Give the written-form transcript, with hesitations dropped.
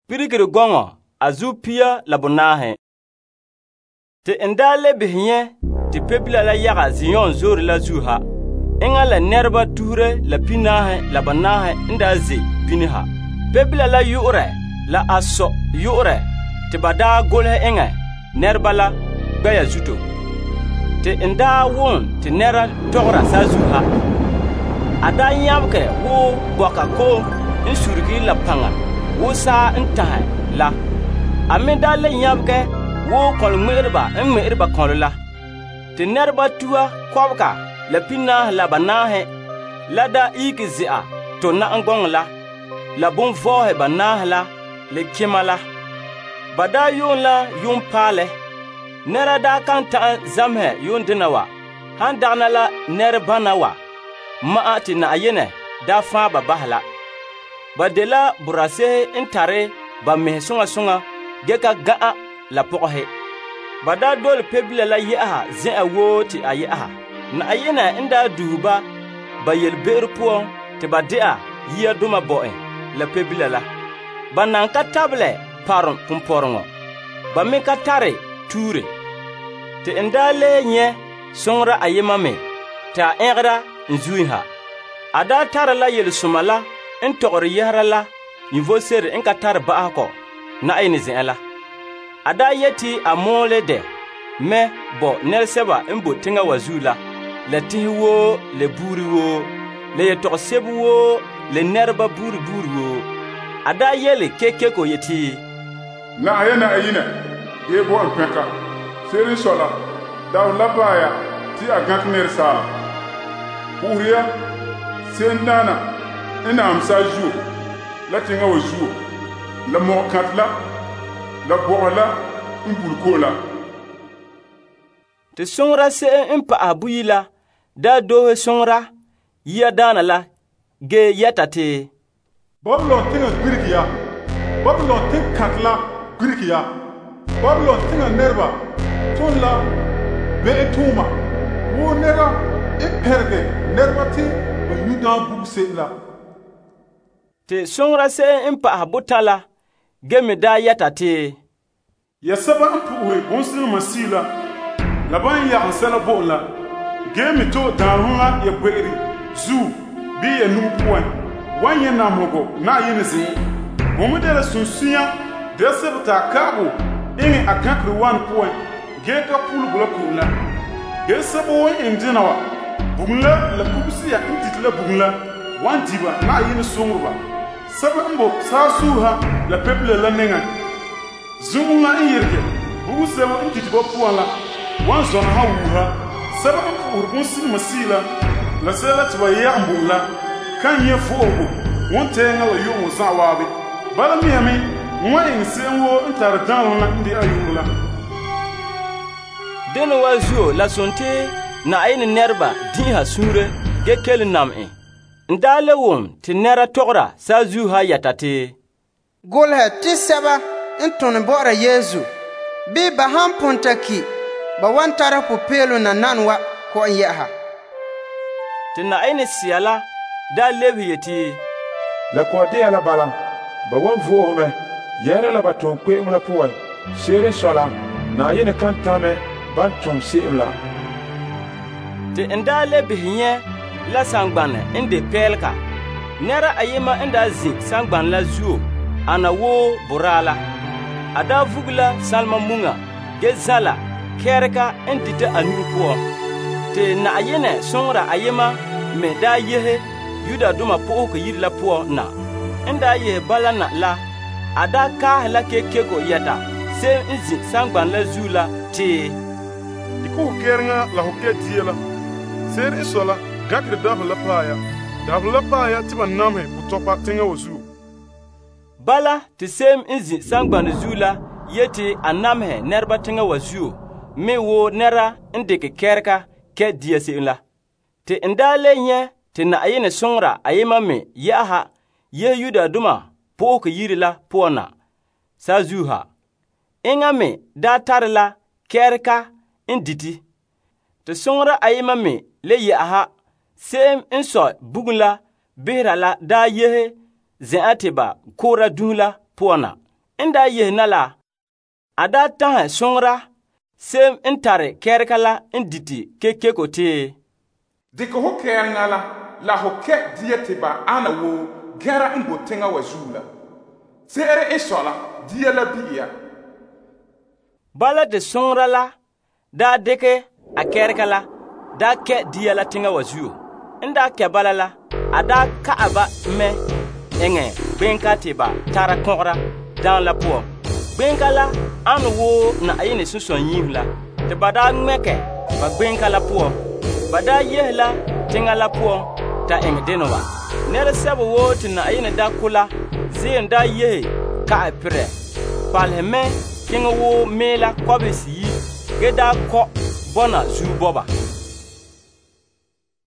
pirigiri gɔŋɔ a zu pia la bonaahe. Te indale bihinye te pebila la yaga ziyon zori la zu ha. Inga la nerba tuhure la pinaahe la banaahe inda ze piniha. Pebila la yu're la aso yu're te bada golhe inga nerba la gbaya zuto. Te inda won te nera togra sa zu ha. Ada yamke wo boka ko in surgi la panga wo sa intahe la. Amenda le yamke wo kol ngmerba kol la. Te nerba tua kwabka la pina la banahe la da iki zia to na ngong la bon vohe banahe la le kimala. Bada yon la yon pale. Nera da kanta zamhe yon dinawa. Han dagna la nerbana wa. Maati na ayene da fa babahla. Badela burase intare ba mehsunga geka gaa la pohe. Bada dol pebile la yaha zin awoti ayaha. Na ayena inda duba ba yelber po te badea yia duma boe la pebile la. Banan ka table paron kumporongo. Ba me ka tare ture. Te indale nye songra ayema me ta engra nzuiha. Ada tara la yel sumala en togri yahra la nivo ser en ka tar baako na ayni zela. Ada yeti amole de me bo nelseba en bo tinga wazula la tihwo le buri wo le yeto sebu wo le nerba buri wo. Ada yele keke ko yeti na ayina ebo alpeka seri sola daw labaya ti agak ner sala Uriya sendana ina amsa ju la tinga wa ju la mokatla la bola impulkola. Te songra se impa abuyila da dohe songra ya dana la ge yatate. Babylon tinga gwirkiya Babylon tinga katla gwirkiya Babylon tinga nerba tonla be etuma wo nera iperge nerbati ba yudan bugse la. Te songra se impa abutala gemi da yatate. Ya saba ampuwe bonsin masila laban ya ansala bola gemi to darunga ya gweri zu bi ya nupuwan wanye na mogo na yinisi momudela sunsunya desebta kabo ingi akankri wan puwan geka pulu bula kula gesebo indinawa bugla la kubsi ya intitla bugla wan diba na yin sungurba sabambo sasuha la peple la nenga zunga yirge bugu sebo intitba puwala wan zona ha wuha sabambo urbun sin masila la sela twa ya ambula kan ye fogo won tenga la yo zawabe bala miyami mwa insenwo ntar dalona ndi ayula. Den wazuo la sonte na ayni nerba dinha sure gekel nam'e. Ndale won ti nera togra sa zu ha yatate. Golha ti seba intun bora Yesu. Bi baham pontaki ba wantara popelo na nanwa ko yaha. Ti na ayni siala da lebi yeti. La kode ala bala ba wan voome yere la baton kwe mla puwan sere sola na ayni kantame ban ton si'la. Te indale bihinye la sangbane inde pelka. Nera ayema inda zik sangban la zuo ana wo burala. Ada vugla salma munga gezala kereka entite anu puo. Te na ayene songra ayema me da yehe yuda duma po ko yirla puo na. Inda ye bala na la ada ka la kekeko yata se inzi sangban la zula te ku kernga la hokke diela ser isola gakre davla paya tiba namhe putopa tinga wazu bala ti sem inzi sangban zula yeti anamhe nerba tinga wazu me wo nera indike kerka ke diese la te indale nye te na ayene songra ayema me yaha ye yuda duma po ko yirila pona sazuha inga me da tarla kerka inditi te songra ayema me le yaha sem inso bugula behra la da yehe zeatiba kora dula pona n daa yih na la, a daa tãsẽ sõngra sem n tare kɛɛrga la n diti keko tee. Dɩk fo kɛɛngã la fo kɛ dia tɩ ba ana wo gãra n bo tẽngã wa zuu la. Se'ere n sõla dia la bi'ya. Bala tɩ sõngra la daa dɩke a kɛɛrga la daa kɛ dia la tẽngã wa zuo. N daa kɛ bala la, a daa ka'aba me ẽngẽ gbenka tɩ ba tara kõgra dãan la pʋɔ. Gbenka la an woo Na'ayinẽ sẽn-sõn yĩng la, tɩ ba daa ŋmɛkɛ ba gbenka la pʋɔ. Ba daa yes la tẽngã la pʋɔ t'a ẽng dẽn wa. Ned sɛb woo tɩ Na'ayinẽ da kʋ la, zeem daa yese ka'a pɩrɛ, palsẽ me kẽng woo meela kobs yi, ge daa kɔ bɔna zuu bɔba.